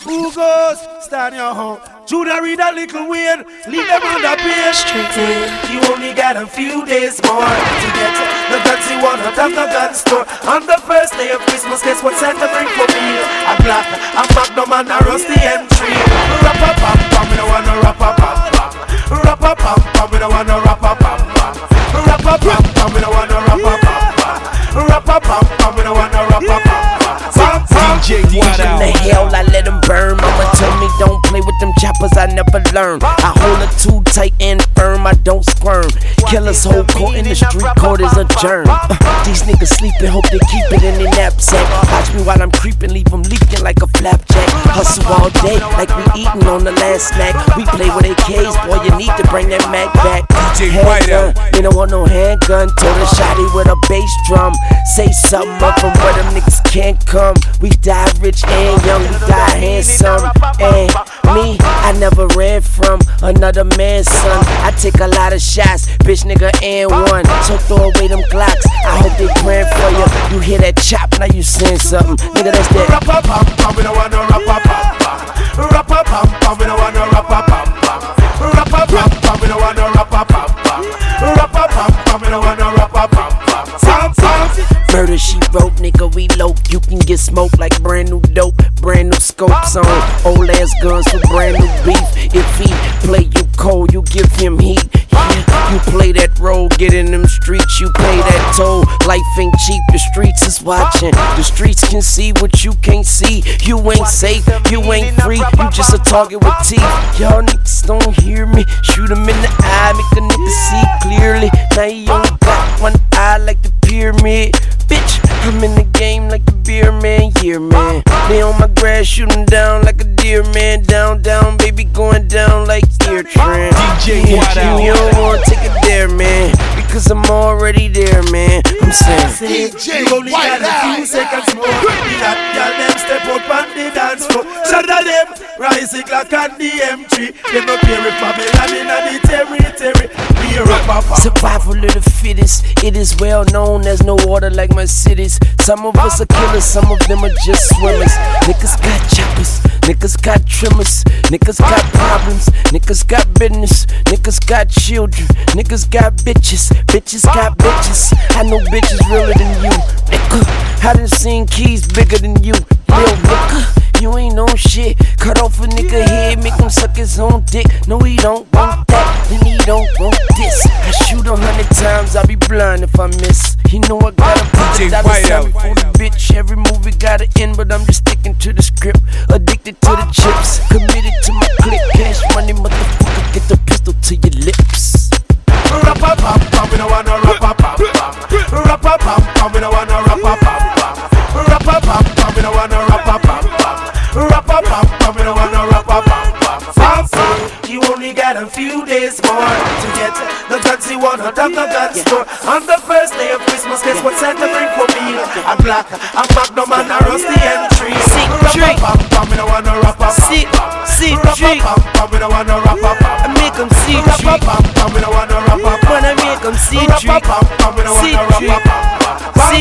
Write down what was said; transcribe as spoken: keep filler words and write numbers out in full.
Who goes? Stand your home. Judah read a little weird. Leave them on the page. You only got a few days more to get the guns you want out of the gun store. On the first day of Christmas, guess what Santa bring for me? A Glock, a Magnum and a rusty M three. Rap-a-pam-pam, we don't wanna rap-a-pam-pam. Rap-a-pam-pam, we don't wanna rap-a-pam-pam. Rap-a-pam-pam, we don't wanna rap-a-pam-pam. Rap-a-pam-pam, we don't wanna rap-a-pam-pam. D J What in the hell, I let them burn. Mama tell me don't play with them choppers, I never learn. I hold it too tight and firm, I don't squirm. Killers hold court in the street, court is adjourned. Uh, these niggas sleeping, hope they keep it in their knapsack. Watch me while I'm creeping, leave them leaking like a flapjack. Hustle all day, like we eating on the last snack. We play with A Ks, boy, you need to bring that Mac back. D J Whiteout, you don't want no handgun, told a shotty with a bass drum. Say something up from where them niggas can't come. We die rich and young, we die handsome. And me, I never ran from another man's son. I take a lot of shots, bitch nigga and one. So throw away them Glocks, I hope they praying for you. You hear that chop, now you saying something. Nigga, that's that. Rap-a-pam-pam, we don't wanna rap-a-pam-pam. Rap-a-pam-pam, we don't wanna rap-a-pam-pam. Rap-a-pam-pam, we don't wanna rap-a-pam-pam. Rap-a-pam-pam, we don't wanna rap-a-pam-pam. Murder she wrote, nigga, we low. You can get smoked like brand new dope, brand new scopes on. Old ass guns for brand new beef. If he play you cold, you give him heat. Yeah, you play that role, get in them streets, you pay that toll. Life ain't cheap, the streets is watching. The streets can see what you can't see. You ain't safe, you ain't free, you just a target with teeth. Y'all niggas don't hear me, shoot him in the eye, make a nigga see clearly. Now he only got one eye like the pyramid. Bitch, I'm in the game like the beer man, yeah man. They on my grass shooting down like a deer man. Down, down, baby, going down like ear trend. D J Whiteout, you don't wanna take it there, man, because I'm already there, man. I'm saying, D J you only got a few seconds more. That girl them step out on the dance floor. Shut of them, rising like on the M three. They no peer with Babylon in the territory. survival of the fittest. It is well known there's no order like my cities. Some of us are killers, some of them are just swimmers. Niggas got choppers, niggas got trimmers, niggas got problems, niggas got business, niggas got children, niggas got bitches, bitches got bitches. I know bitches realer than you, nigga. I done seen keys bigger than you, little nigga. You ain't no shit. Cut off a nigga head, make him suck his own dick. No, he don't want that, then he don't want this. I shoot a hundred times, I'll be blind if I miss. You know I gotta put it out of for the bitch. Every movie gotta end, but I'm just sticking to the script. Addicted to the chips, committed to my click. Cash money, motherfucker, get the pistol to your lips. Rap-a-pam-pam, we don't wanna rap-a-pam-pam. Rap-a-pam-pam, we don't wanna rap-a-pam-pam. Rap-a-pam-pam, we don't wanna rap-a-pam-pam. Rap-a-pam-pam, we don't wanna rap-a-pam-pam. You only got a few days more to get the guns you want out of the gun store. On the first day of Christmas, guess what Santa bring for me? A Glock, a Magnum and a rusty M three. Rap-a-pam-pam, we don't wanna rap-a-pam-pam. Rap-a-pam-pam, we don't wanna rap-a-pam-pam. I make them see Rap-a-pam-pam, we don't wanna rap-a-pam-pam. When I make them see Rap-a-pam-pam, we don't wanna rap-a-pam-pam.